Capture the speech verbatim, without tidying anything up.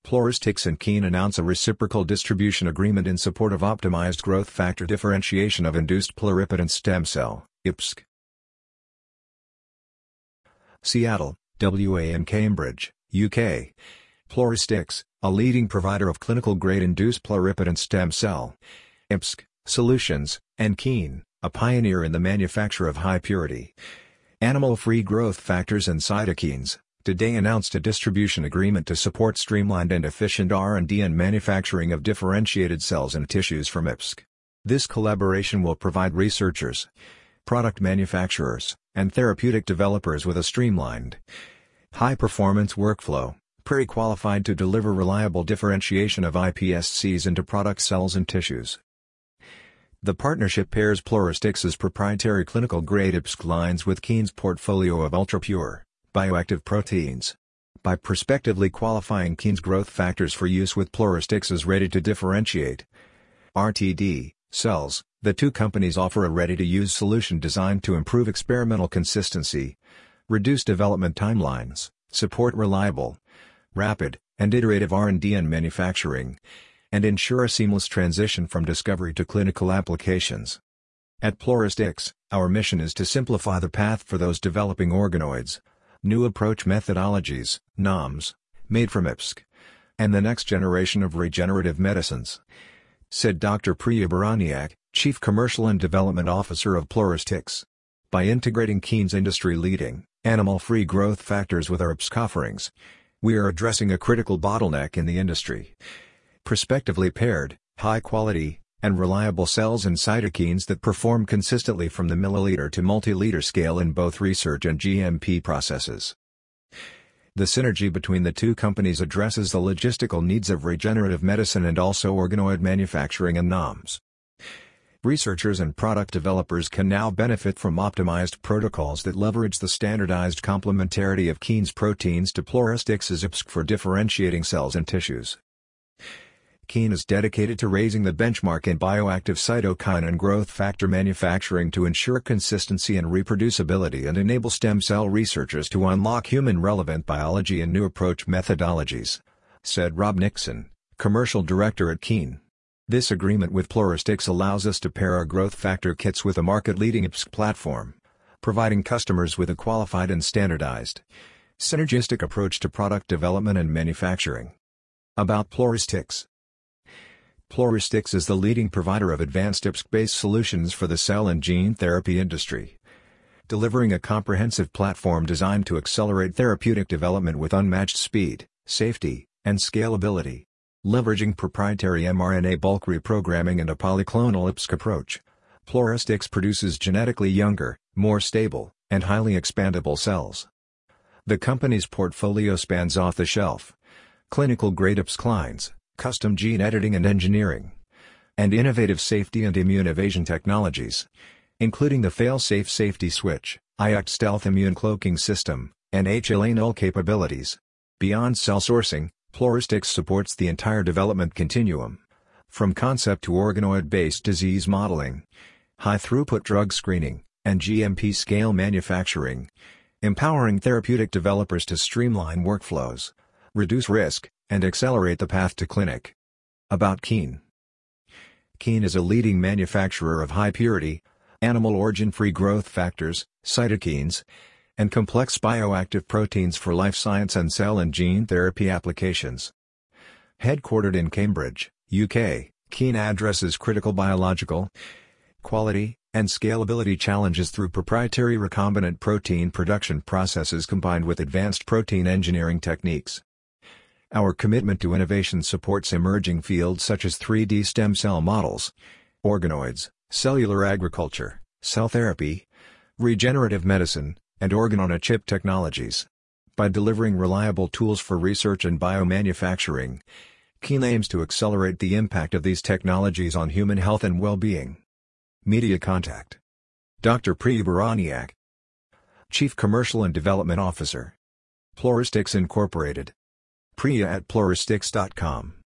Pluristyx and Keen announce a reciprocal distribution agreement in support of optimized growth factor differentiation of induced pluripotent stem cell, I P S C. Seattle, W A and Cambridge, U K. Pluristyx, a leading provider of clinical-grade induced pluripotent stem cell, I P S C, solutions, and Keen, a pioneer in the manufacture of high-purity animal-free growth factors and cytokines, today announced a distribution agreement to support streamlined and efficient R and D and manufacturing of differentiated cells and tissues from I P S C. This collaboration will provide researchers, product manufacturers, and therapeutic developers with a streamlined, high-performance workflow, pre-qualified to deliver reliable differentiation of iPSCs into product cells and tissues. The partnership pairs Pluristyx's proprietary clinical-grade I P S C lines with Keen's portfolio of ultra-pure, bioactive proteins. By prospectively qualifying Keen's growth factors for use with Pluristyx's ready-to-differentiate R T D cells, the two companies offer a ready-to-use solution designed to improve experimental consistency, reduce development timelines, support reliable, rapid, and iterative R and D and manufacturing, and ensure a seamless transition from discovery to clinical applications. At Pluristyx, our mission is to simplify the path for those developing organoids, new approach methodologies, N O M S, made from I P S C, and the next generation of regenerative medicines, said Doctor Priya Baraniak, Chief Commercial and Development Officer of Pluristyx. By integrating Keen's industry-leading, animal-free growth factors with our I P S C offerings, we are addressing a critical bottleneck in the industry. Prospectively paired, high-quality, and reliable cells and cytokines that perform consistently from the milliliter to multiliter scale in both research and G M P processes. The synergy between the two companies addresses the logistical needs of regenerative medicine and also organoid manufacturing and N O M S. Researchers and product developers can now benefit from optimized protocols that leverage the standardized complementarity of Keen's proteins to Pluristyx's I P S C for differentiating cells and tissues. Keen is dedicated to raising the benchmark in bioactive cytokine and growth factor manufacturing to ensure consistency and reproducibility and enable stem cell researchers to unlock human-relevant biology and new approach methodologies, said Rob Nixon, Commercial Director at Keen. This agreement with Pluristyx allows us to pair our growth factor kits with a market-leading I P S C platform, providing customers with a qualified and standardized, synergistic approach to product development and manufacturing. About Pluristyx. Pluristyx is the leading provider of advanced I P S C-based solutions for the cell and gene therapy industry, delivering a comprehensive platform designed to accelerate therapeutic development with unmatched speed, safety, and scalability. Leveraging proprietary mRNA bulk reprogramming and a polyclonal I P S C approach, Pluristyx produces genetically younger, more stable, and highly expandable cells. The company's portfolio spans off-the-shelf, clinical-grade I P S C lines, custom gene editing and engineering, and innovative safety and immune evasion technologies, including the fail-safe safety switch, I A C T stealth immune cloaking system, and H L A null capabilities. Beyond cell sourcing, Pluristyx supports the entire development continuum, from concept to organoid-based disease modeling, high-throughput drug screening, and G M P scale manufacturing, empowering therapeutic developers to streamline workflows, reduce risk, and accelerate the path to clinic. About Keen. Keen is a leading manufacturer of high-purity, animal origin-free growth factors, cytokines, and complex bioactive proteins for life science and cell and gene therapy applications. Headquartered in Cambridge, U K, Keen addresses critical biological, quality, and scalability challenges through proprietary recombinant protein production processes combined with advanced protein engineering techniques. Our commitment to innovation supports emerging fields such as three D stem cell models, organoids, cellular agriculture, cell therapy, regenerative medicine, and organ-on-a-chip technologies. By delivering reliable tools for research and biomanufacturing, Keen aims to accelerate the impact of these technologies on human health and well-being. Media contact. Doctor Priya Baraniak, Chief Commercial and Development Officer, Pluristyx Incorporated. Priya at pluristyx dot com